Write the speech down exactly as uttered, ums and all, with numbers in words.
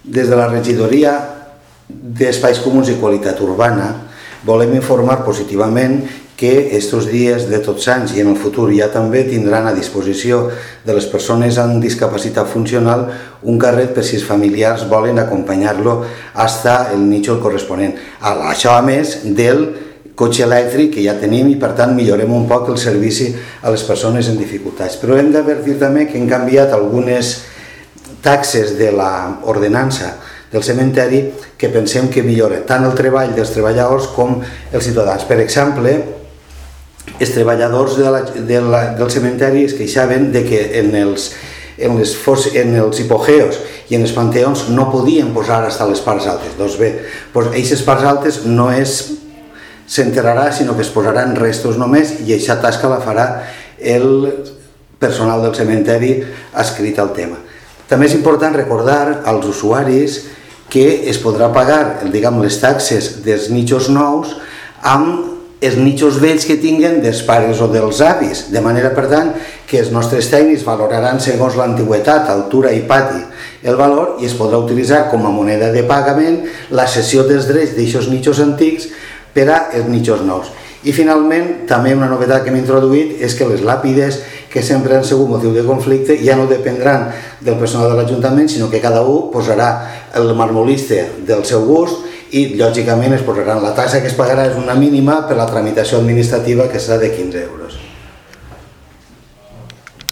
Des de la regidoria d'Espais Comuns i Qualitat Urbana volem informar positivament que aquests dies de Tots Sants i en el futur ja també tindran a disposició de les persones amb discapacitat funcional un carret per si els familiars volen acompanyar-lo fins el nínxol corresponent. Això a més del cotxe elèctric que ja tenim i per tant millorem un poc el servici a les persones en dificultats. Però hem d'advertir també que hem canviat algunes taxes de l'ordenança del cementeri que pensem que millora tant el treball dels treballadors com els ciutadans. Per exemple, els treballadors de la, de la, del cementeri es queixaven de que en els, en, les fos, en els hipogeos i en els panteons no podien posar fins a les parts altes. Doncs bé, doncs aquestes parts altes no es s'enterrarà, sinó que es posaran restos només i aquesta tasca la farà el personal del cementeri adscrit al tema. També és important recordar als usuaris que es podrà pagar, diguem, les taxes dels nínxols nous amb els nínxols vells que tinguen dels pares o dels avis, de manera, per tant, que els nostres tècnics valoraran segons l'antiguitat, altura i pati el valor i es podrà utilitzar com a moneda de pagament la cessió dels drets d'aixòs nínxols antics per als nínxols nous. I finalment, també una novetat que hem introduït és que les làpides que sempre han sigut motiu de conflicte ja no dependran del personal de l'Ajuntament, sinó que cada un posarà el marmolista del seu gust i, lògicament, es posaran la taxa que es pagarà és una mínima per la tramitació administrativa que serà de quinze euros.